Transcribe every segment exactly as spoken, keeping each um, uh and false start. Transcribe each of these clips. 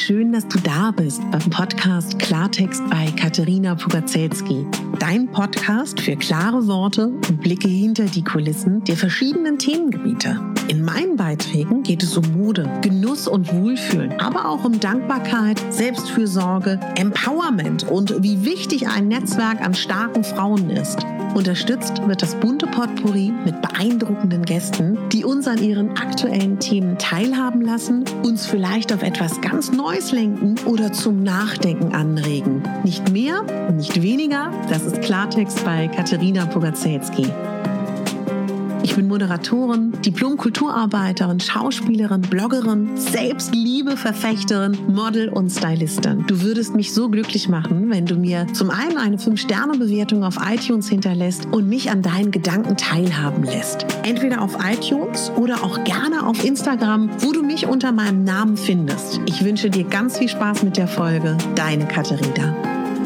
schön, dass du da bist beim Podcast Klartext bei Katerina Pugacelski. Dein Podcast für klare Worte und Blicke hinter die Kulissen der verschiedenen Themengebiete. In meinen Beiträgen geht es um Mode, Genuss und Wohlfühlen, aber auch um Dankbarkeit, Selbstfürsorge, Empowerment und wie wichtig ein Netzwerk an starken Frauen ist. Unterstützt wird das bunte Potpourri mit beeindruckenden Gästen, die uns an ihren aktuellen Themen teilhaben lassen, uns vielleicht auf etwas ganz Neues lenken oder zum Nachdenken anregen. Nicht mehr und nicht weniger, das ist Klartext bei Katerina Pugacelski. Ich bin Moderatorin, Diplom-Kulturarbeiterin, Schauspielerin, Bloggerin, Selbstliebe-Verfechterin, Model und Stylistin. Du würdest mich so glücklich machen, wenn du mir zum einen eine fünf Sterne Bewertung auf iTunes hinterlässt und mich an deinen Gedanken teilhaben lässt. Entweder auf iTunes oder auch gerne auf Instagram, wo du mich unter meinem Namen findest. Ich wünsche dir ganz viel Spaß mit der Folge. Deine Katerina.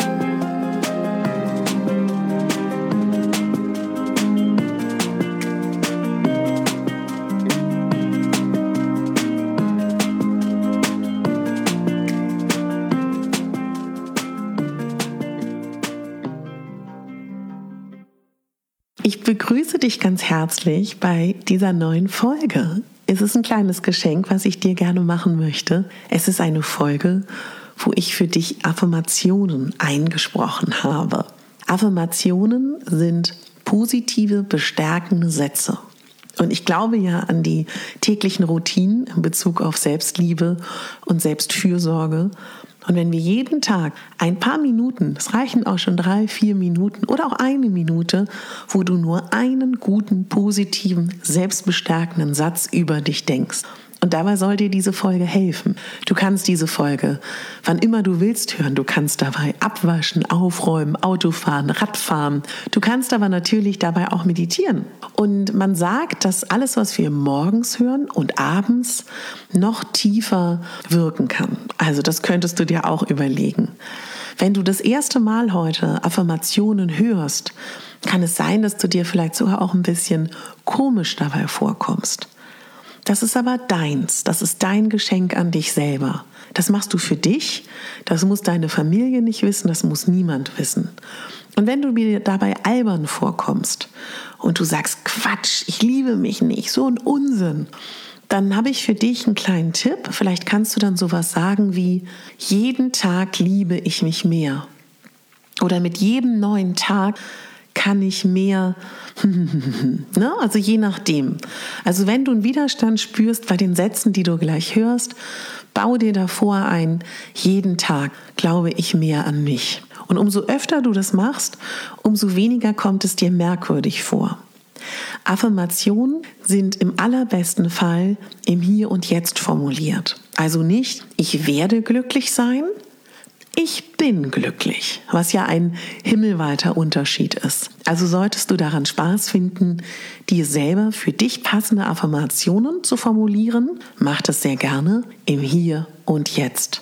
Ich begrüße dich ganz herzlich bei dieser neuen Folge. Es ist ein kleines Geschenk, was ich dir gerne machen möchte. Es ist eine Folge, wo ich für dich Affirmationen eingesprochen habe. Affirmationen sind positive, bestärkende Sätze. Und ich glaube ja an die täglichen Routinen in Bezug auf Selbstliebe und Selbstfürsorge. Und wenn wir jeden Tag ein paar Minuten, es reichen auch schon drei, vier Minuten oder auch eine Minute, wo du nur einen guten, positiven, selbstbestärkenden Satz über dich denkst. Und dabei soll dir diese Folge helfen. Du kannst diese Folge, wann immer du willst, hören. Du kannst dabei abwaschen, aufräumen, Autofahren, Radfahren. Du kannst aber natürlich dabei auch meditieren. Und man sagt, dass alles, was wir morgens hören und abends, noch tiefer wirken kann. Also das könntest du dir auch überlegen. Wenn du das erste Mal heute Affirmationen hörst, kann es sein, dass du dir vielleicht sogar auch ein bisschen komisch dabei vorkommst. Das ist aber deins, das ist dein Geschenk an dich selber. Das machst du für dich, das muss deine Familie nicht wissen, das muss niemand wissen. Und wenn du mir dabei albern vorkommst und du sagst, Quatsch, ich liebe mich nicht, so ein Unsinn, dann habe ich für dich einen kleinen Tipp. Vielleicht kannst du dann sowas sagen wie, jeden Tag liebe ich mich mehr. Oder mit jedem neuen Tag kann ich mehr, ne? Also je nachdem. Also wenn du einen Widerstand spürst bei den Sätzen, die du gleich hörst, bau dir davor ein, jeden Tag glaube ich mehr an mich. Und umso öfter du das machst, umso weniger kommt es dir merkwürdig vor. Affirmationen sind im allerbesten Fall im Hier und Jetzt formuliert. Also nicht, ich werde glücklich sein, ich bin glücklich, was ja ein himmelweiter Unterschied ist. Also solltest du daran Spaß finden, dir selber für dich passende Affirmationen zu formulieren, mach das sehr gerne im Hier und Jetzt.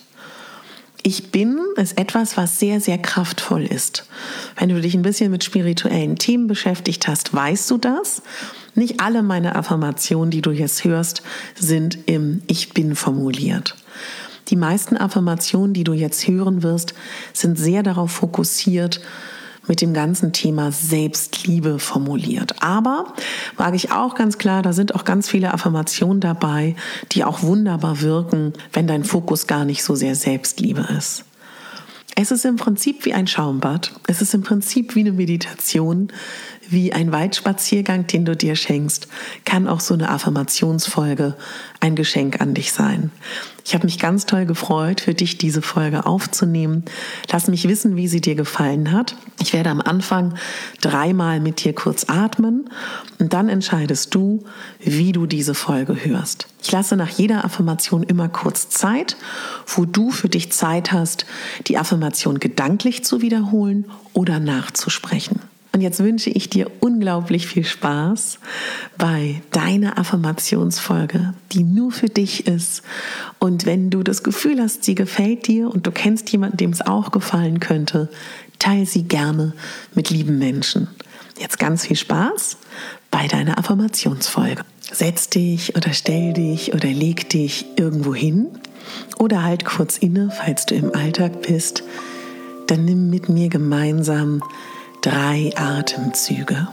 Ich bin ist etwas, was sehr, sehr kraftvoll ist. Wenn du dich ein bisschen mit spirituellen Themen beschäftigt hast, weißt du das. Nicht alle meine Affirmationen, die du jetzt hörst, sind im Ich bin formuliert. Die meisten Affirmationen, die du jetzt hören wirst, sind sehr darauf fokussiert, mit dem ganzen Thema Selbstliebe formuliert. Aber, sage ich auch ganz klar, da sind auch ganz viele Affirmationen dabei, die auch wunderbar wirken, wenn dein Fokus gar nicht so sehr Selbstliebe ist. Es ist im Prinzip wie ein Schaumbad. Es ist im Prinzip wie eine Meditation, wie ein Waldspaziergang, den du dir schenkst, kann auch so eine Affirmationsfolge ein Geschenk an dich sein. Ich habe mich ganz toll gefreut, für dich diese Folge aufzunehmen. Lass mich wissen, wie sie dir gefallen hat. Ich werde am Anfang dreimal mit dir kurz atmen und dann entscheidest du, wie du diese Folge hörst. Ich lasse nach jeder Affirmation immer kurz Zeit, wo du für dich Zeit hast, die Affirmation gedanklich zu wiederholen oder nachzusprechen. Und jetzt wünsche ich dir unglaublich viel Spaß bei deiner Affirmationsfolge, die nur für dich ist. Und wenn du das Gefühl hast, sie gefällt dir und du kennst jemanden, dem es auch gefallen könnte, teile sie gerne mit lieben Menschen. Jetzt ganz viel Spaß bei deiner Affirmationsfolge. Setz dich oder stell dich oder leg dich irgendwo hin, Oder halt kurz inne, falls du im Alltag bist. Dann nimm mit mir gemeinsam drei Atemzüge.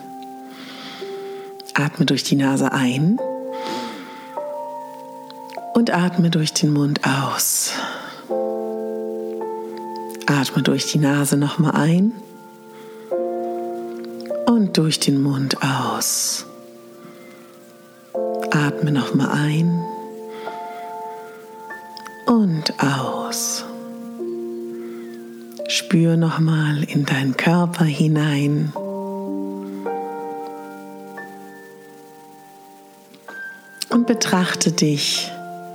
Atme durch die Nase ein und atme durch den Mund aus. Atme durch die Nase nochmal ein und durch den Mund aus. Atme nochmal ein und aus. Spür nochmal in deinen Körper hinein. Und betrachte dich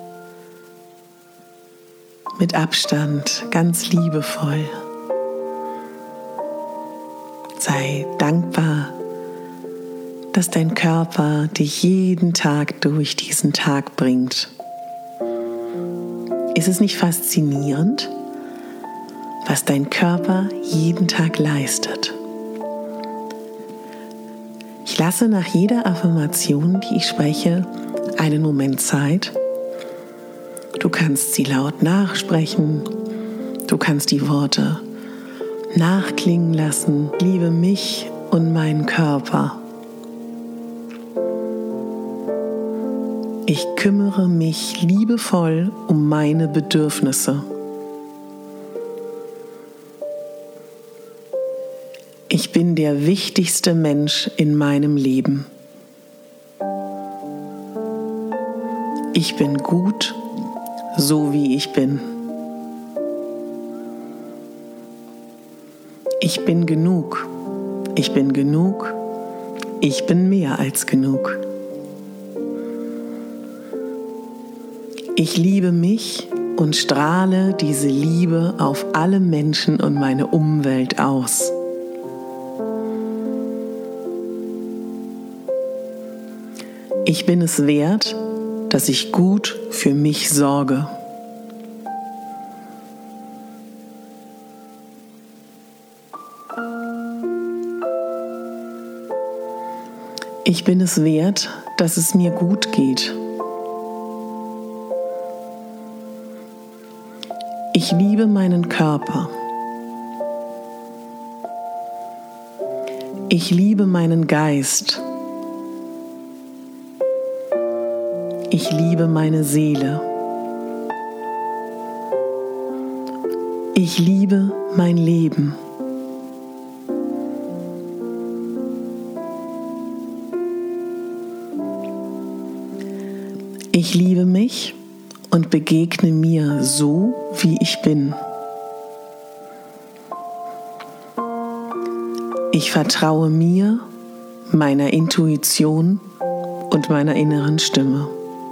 mit Abstand ganz liebevoll. Sei dankbar, dass dein Körper dich jeden Tag durch diesen Tag bringt. Ist es nicht faszinierend, was dein Körper jeden Tag leistet? Ich lasse nach jeder Affirmation, die ich spreche, einen Moment Zeit. Du kannst sie laut nachsprechen. Du kannst die Worte nachklingen lassen. Ich liebe mich und meinen Körper. Ich kümmere mich liebevoll um meine Bedürfnisse. Ich bin der wichtigste Mensch in meinem Leben. Ich bin gut, so wie ich bin. Ich bin genug. Ich bin genug. Ich bin mehr als genug. Ich liebe mich und strahle diese Liebe auf alle Menschen und meine Umwelt aus. Ich bin es wert, dass ich gut für mich sorge. Ich bin es wert, dass es mir gut geht. Ich liebe meinen Körper. Ich liebe meinen Geist. Ich liebe meine Seele. Ich liebe mein Leben. Ich liebe mich und begegne mir so, wie ich bin. Ich vertraue mir, meiner Intuition und meiner inneren Stimme.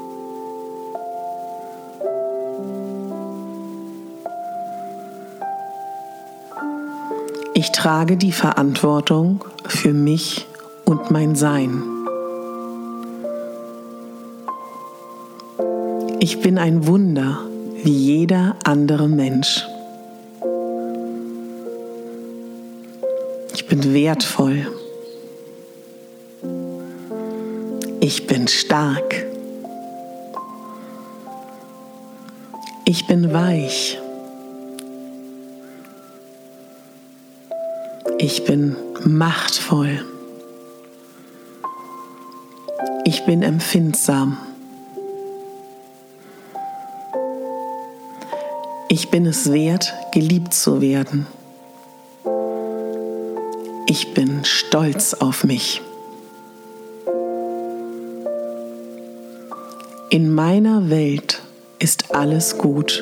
Ich trage die Verantwortung für mich und mein Sein. Ich bin ein Wunder wie jeder andere Mensch. Ich bin wertvoll. Ich bin stark. Ich bin weich. Ich bin machtvoll. Ich bin empfindsam. Ich bin es wert, geliebt zu werden. Ich bin stolz auf mich. In meiner Welt ist alles gut.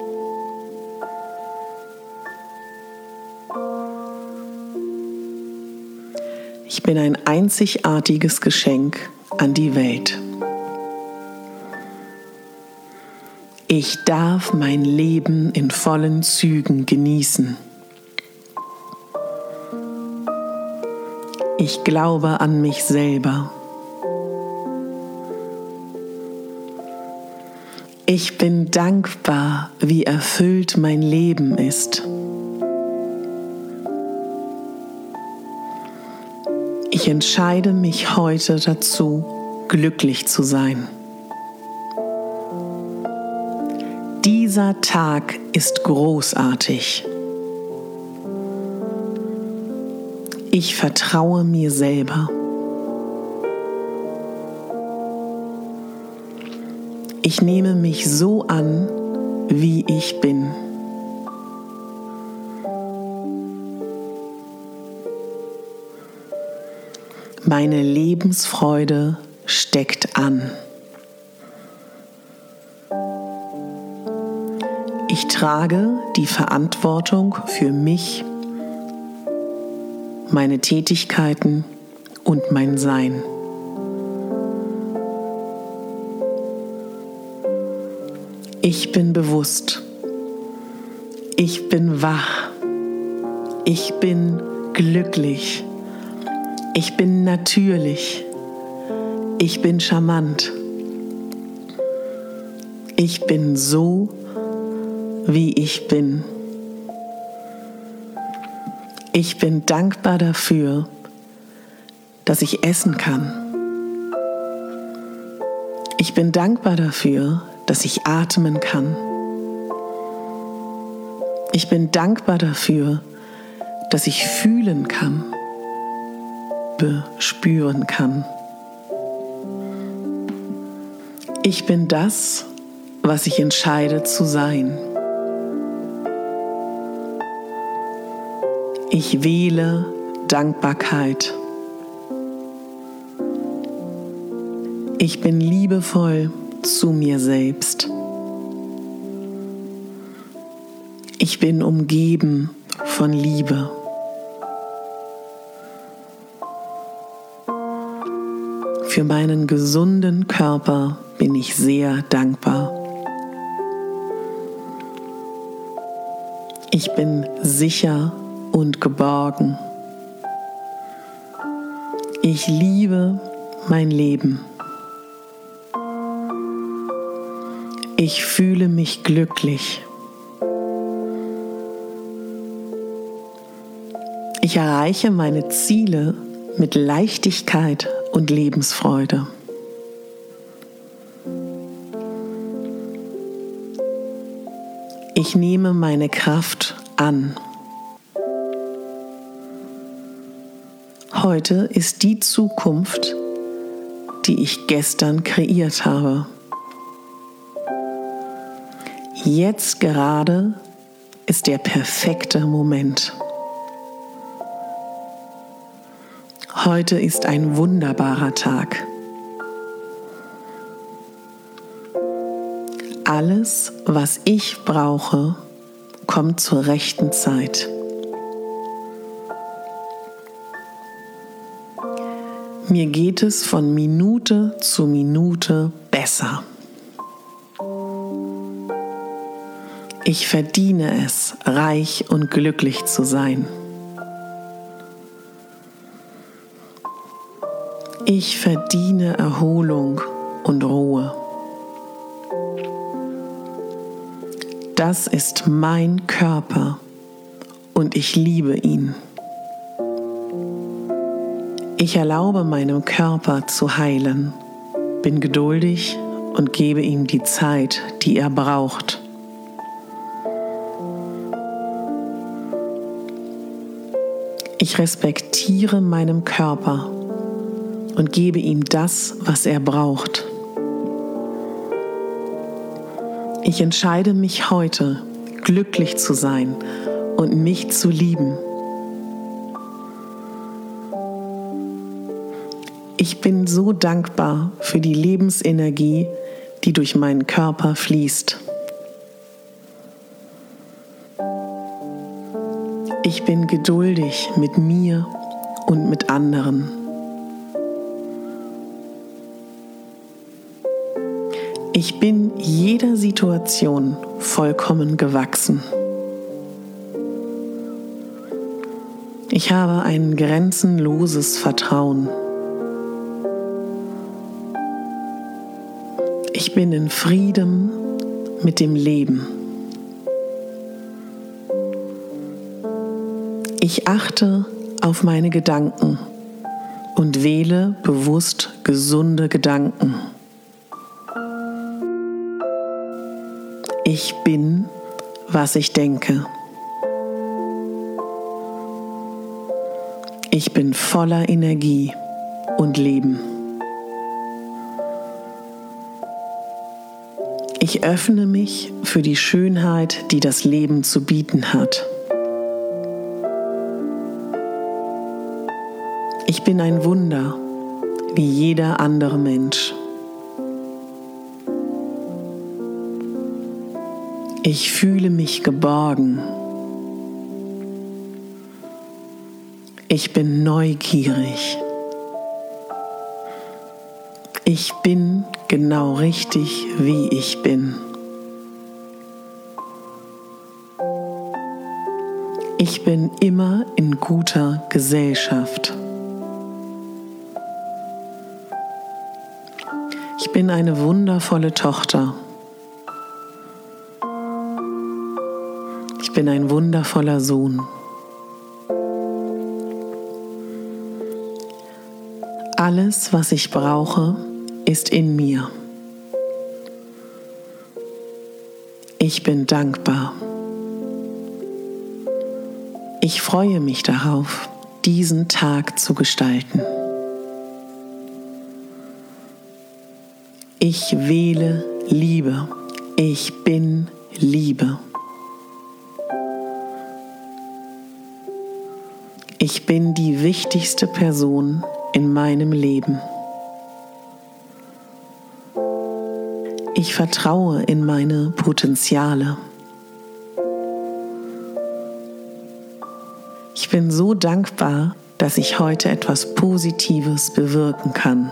Ich bin ein einzigartiges Geschenk an die Welt. Ich darf mein Leben in vollen Zügen genießen. Ich glaube an mich selber. Ich bin dankbar, wie erfüllt mein Leben ist. Ich entscheide mich heute dazu, glücklich zu sein. Dieser Tag ist großartig. Ich vertraue mir selber. Ich nehme mich so an, wie ich bin. Meine Lebensfreude steckt an. Ich trage die Verantwortung für mich, meine Tätigkeiten und mein Sein. Ich bin bewusst. Ich bin wach. Ich bin glücklich. Ich bin natürlich. Ich bin charmant. Ich bin so, wie ich bin. Ich bin dankbar dafür, dass ich essen kann. Ich bin dankbar dafür, dass ich atmen kann. Ich bin dankbar dafür, dass ich fühlen kann, spüren kann. Ich bin das, was ich entscheide zu sein. Ich wähle Dankbarkeit. Ich bin liebevoll zu mir selbst. Ich bin umgeben von Liebe. Für meinen gesunden Körper bin ich sehr dankbar. Ich bin sicher und geborgen. Ich liebe mein Leben. Ich fühle mich glücklich. Ich erreiche meine Ziele mit Leichtigkeit und Lebensfreude. Ich nehme meine Kraft an. Heute ist die Zukunft, die ich gestern kreiert habe. Jetzt gerade ist der perfekte Moment. Heute ist ein wunderbarer Tag. Alles, was ich brauche, kommt zur rechten Zeit. Mir geht es von Minute zu Minute besser. Ich verdiene es, reich und glücklich zu sein. Ich verdiene Erholung und Ruhe. Das ist mein Körper und ich liebe ihn. Ich erlaube meinem Körper zu heilen, bin geduldig und gebe ihm die Zeit, die er braucht. Ich respektiere meinen Körper und gebe ihm das, was er braucht. Ich entscheide mich heute, glücklich zu sein und mich zu lieben. Ich bin so dankbar für die Lebensenergie, die durch meinen Körper fließt. Ich bin geduldig mit mir und mit anderen. Ich bin jeder Situation vollkommen gewachsen. Ich habe ein grenzenloses Vertrauen. Ich bin in Frieden mit dem Leben. Ich achte auf meine Gedanken und wähle bewusst gesunde Gedanken. Ich bin, was ich denke. Ich bin voller Energie und Leben. Ich öffne mich für die Schönheit, die das Leben zu bieten hat. Ich bin ein Wunder, wie jeder andere Mensch. Ich fühle mich geborgen. Ich bin neugierig. Ich bin genau richtig, wie ich bin. Ich bin immer in guter Gesellschaft. Ich bin eine wundervolle Tochter. Ich bin ein wundervoller Sohn. Alles, was ich brauche, ist in mir. Ich bin dankbar. Ich freue mich darauf, diesen Tag zu gestalten. Ich wähle Liebe. Ich bin Liebe. Ich bin die wichtigste Person in meinem Leben. Ich vertraue in meine Potenziale. Ich bin so dankbar, dass ich heute etwas Positives bewirken kann.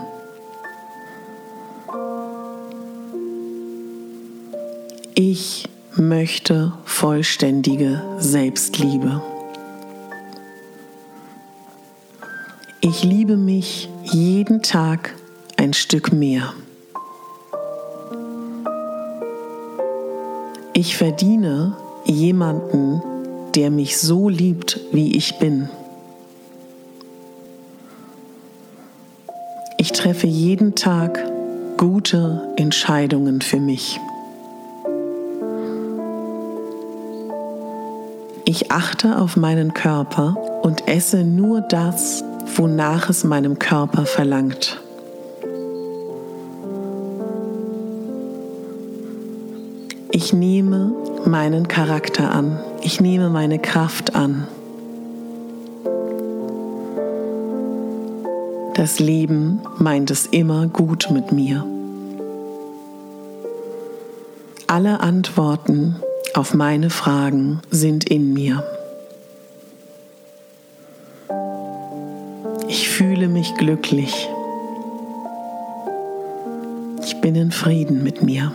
Ich möchte vollständige Selbstliebe. Ich liebe mich jeden Tag ein Stück mehr. Ich verdiene jemanden, der mich so liebt, wie ich bin. Ich treffe jeden Tag gute Entscheidungen für mich. Ich achte auf meinen Körper und esse nur das, wonach es meinem Körper verlangt. Ich nehme meinen Charakter an. Ich nehme meine Kraft an. Das Leben meint es immer gut mit mir. Alle Antworten auf meine Fragen sind in mir. Ich fühle mich glücklich. Ich bin in Frieden mit mir.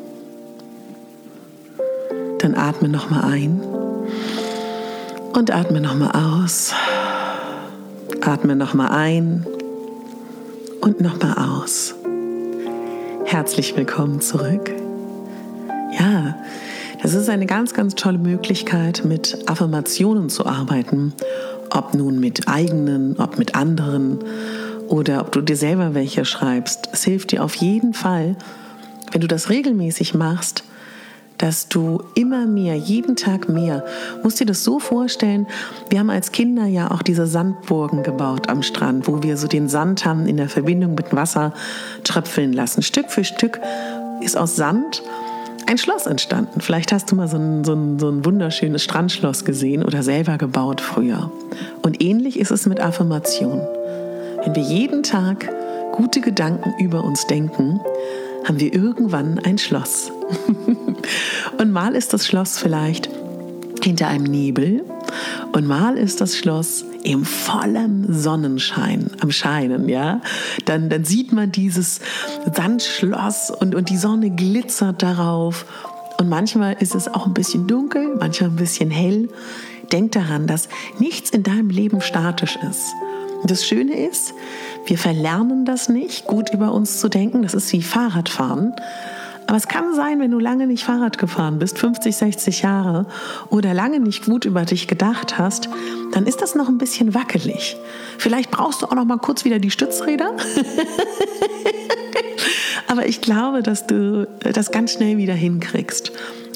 Dann atme nochmal ein und atme nochmal aus. Atme nochmal ein und nochmal aus. Herzlich willkommen zurück. Ja, das ist eine ganz, ganz tolle Möglichkeit, mit Affirmationen zu arbeiten. Ob nun mit eigenen, ob mit anderen oder ob du dir selber welche schreibst. Es hilft dir auf jeden Fall, wenn du das regelmäßig machst, dass du immer mehr, jeden Tag mehr, musst dir das so vorstellen, wir haben als Kinder ja auch diese Sandburgen gebaut am Strand, wo wir so den Sand haben in der Verbindung mit Wasser tröpfeln lassen. Stück für Stück ist aus Sand ein Schloss entstanden. Vielleicht hast du mal so ein, so ein, so ein wunderschönes Strandschloss gesehen oder selber gebaut früher. Und ähnlich ist es mit Affirmation. Wenn wir jeden Tag gute Gedanken über uns denken, haben wir irgendwann ein Schloss. Und mal ist das Schloss vielleicht hinter einem Nebel und mal ist das Schloss im vollen Sonnenschein am Scheinen, ja. Dann, dann sieht man dieses Sandschloss und, und die Sonne glitzert darauf. Und manchmal ist es auch ein bisschen dunkel, manchmal ein bisschen hell. Denk daran, dass nichts in deinem Leben statisch ist. Und das Schöne ist, wir verlernen das nicht, gut über uns zu denken. Das ist wie Fahrradfahren. Aber es kann sein, wenn du lange nicht Fahrrad gefahren bist, fünfzig, sechzig Jahre, oder lange nicht gut über dich gedacht hast, dann ist das noch ein bisschen wackelig. Vielleicht brauchst du auch noch mal kurz wieder die Stützräder. Aber ich glaube, dass du das ganz schnell wieder hinkriegst.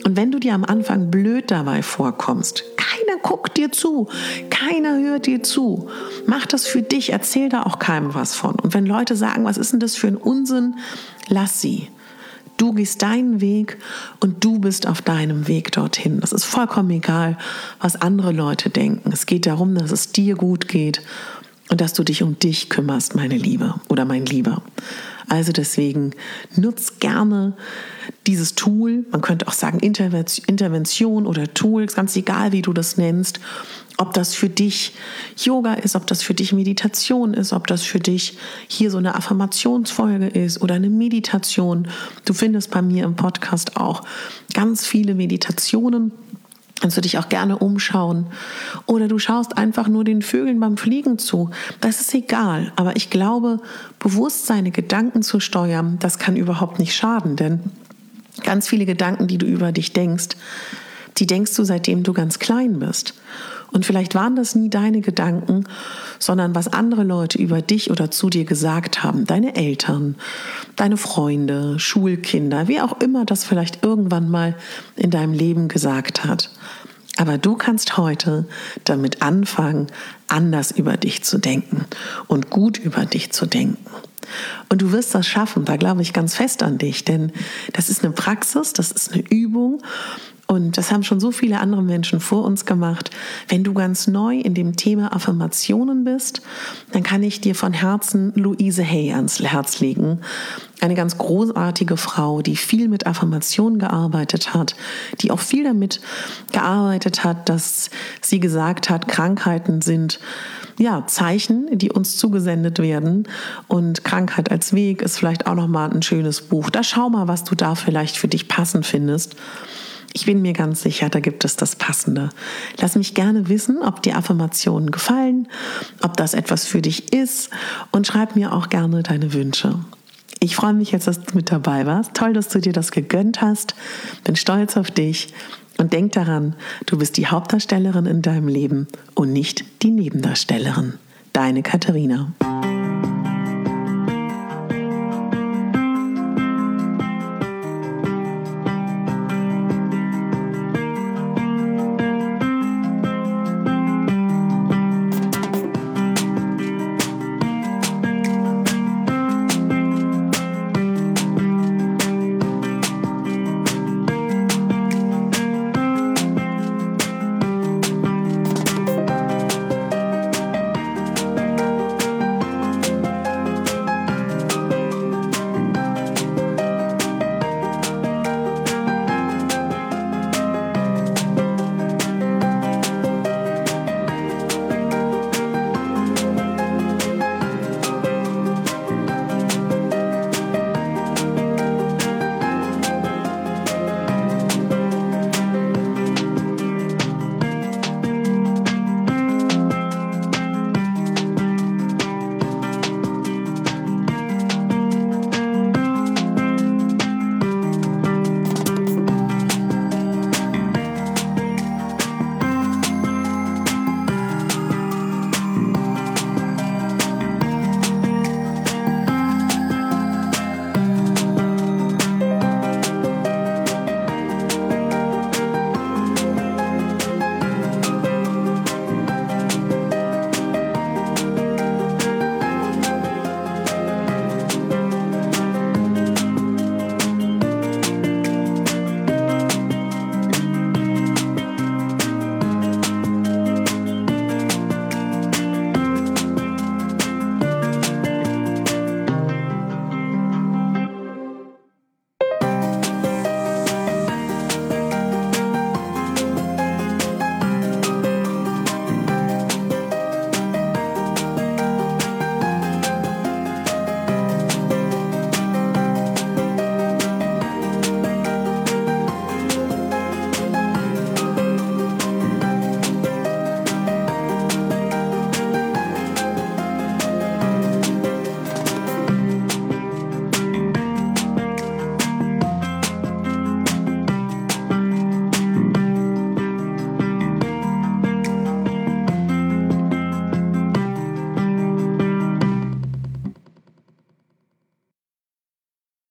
Und wenn du dir am Anfang blöd dabei vorkommst, keiner guckt dir zu, keiner hört dir zu, mach das für dich, erzähl da auch keinem was von. Und wenn Leute sagen, was ist denn das für ein Unsinn, lass sie. Du gehst deinen Weg und du bist auf deinem Weg dorthin. Das ist vollkommen egal, was andere Leute denken. Es geht darum, dass es dir gut geht und dass du dich um dich kümmerst, meine Liebe oder mein Lieber. Also deswegen nutz gerne dieses Tool. Man könnte auch sagen Intervention oder Tool, ganz egal, wie du das nennst. Ob das für dich Yoga ist, ob das für dich Meditation ist, ob das für dich hier so eine Affirmationsfolge ist oder eine Meditation. Du findest bei mir im Podcast auch ganz viele Meditationen. Kannst du dich auch gerne umschauen. Oder du schaust einfach nur den Vögeln beim Fliegen zu. Das ist egal. Aber ich glaube, bewusst seine Gedanken zu steuern, das kann überhaupt nicht schaden. Denn ganz viele Gedanken, die du über dich denkst, die denkst du, seitdem du ganz klein bist. Und vielleicht waren das nie deine Gedanken, sondern was andere Leute über dich oder zu dir gesagt haben. Deine Eltern, deine Freunde, Schulkinder, wie auch immer das vielleicht irgendwann mal in deinem Leben gesagt hat. Aber du kannst heute damit anfangen, anders über dich zu denken und gut über dich zu denken. Und du wirst das schaffen, da glaube ich ganz fest an dich, denn das ist eine Praxis, das ist eine Übung. Und das haben schon so viele andere Menschen vor uns gemacht. Wenn du ganz neu in dem Thema Affirmationen bist, dann kann ich dir von Herzen Louise Hay ans Herz legen. Eine ganz großartige Frau, die viel mit Affirmationen gearbeitet hat, die auch viel damit gearbeitet hat, dass sie gesagt hat, Krankheiten sind ja Zeichen, die uns zugesendet werden. Und Krankheit als Weg ist vielleicht auch nochmal ein schönes Buch. Da schau mal, was du da vielleicht für dich passend findest. Ich bin mir ganz sicher, da gibt es das Passende. Lass mich gerne wissen, ob dir Affirmationen gefallen, ob das etwas für dich ist und schreib mir auch gerne deine Wünsche. Ich freue mich jetzt, dass du mit dabei warst. Toll, dass du dir das gegönnt hast. Bin stolz auf dich und denk daran, du bist die Hauptdarstellerin in deinem Leben und nicht die Nebendarstellerin. Deine Katharina.